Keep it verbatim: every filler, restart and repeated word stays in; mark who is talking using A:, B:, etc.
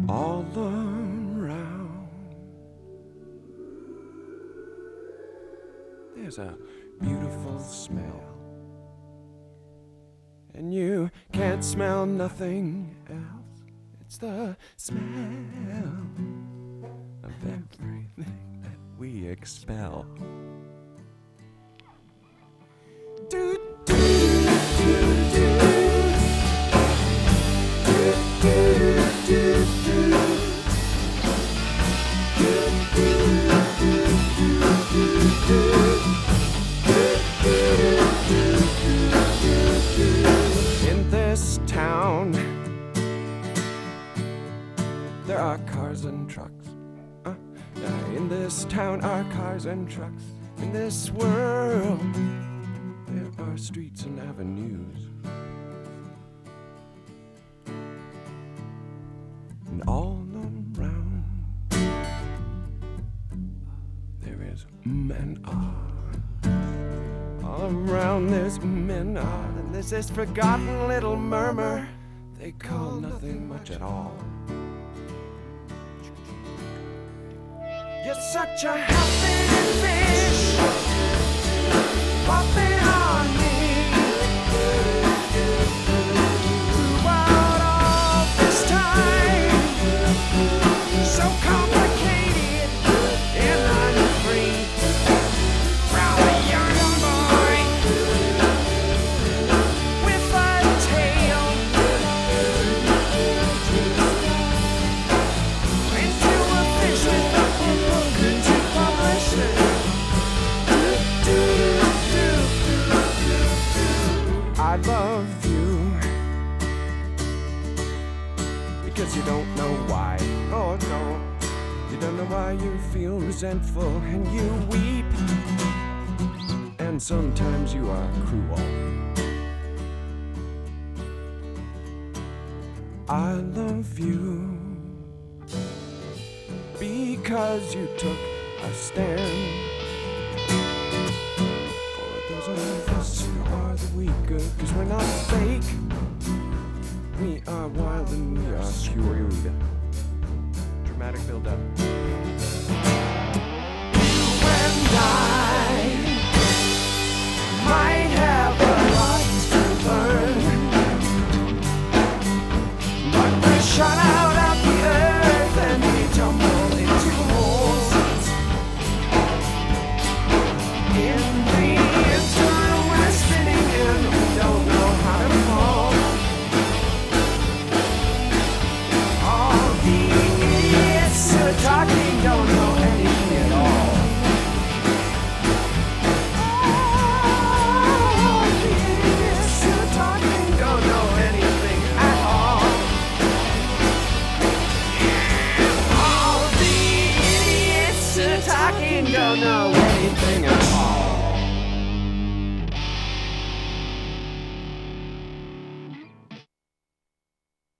A: all around. There's a beautiful smell, and you can't smell nothing else. It's the smell of everything that we expel. Do, do, do, do. Do, do, do, do. Do, do, do, do, do. In this town, there are cars and trucks. Uh, uh, in this town are cars and trucks. In this world, there are streets and avenues. And all around, there is men are. All around there's men are. And there's this forgotten little murmur they call nothing much at all. You're such a happy fish, popping on me. Throughout all this time, so complicated and unfree. From a young boy with a tail into a fish with a book to publish it. I love you because you don't know why. Oh no, you don't know why you feel resentful and you weep. And sometimes you are cruel. I love you because you took a stand for those of us who are the weaker, cause we're not fake. We are wild and we are cured. Dramatic build up.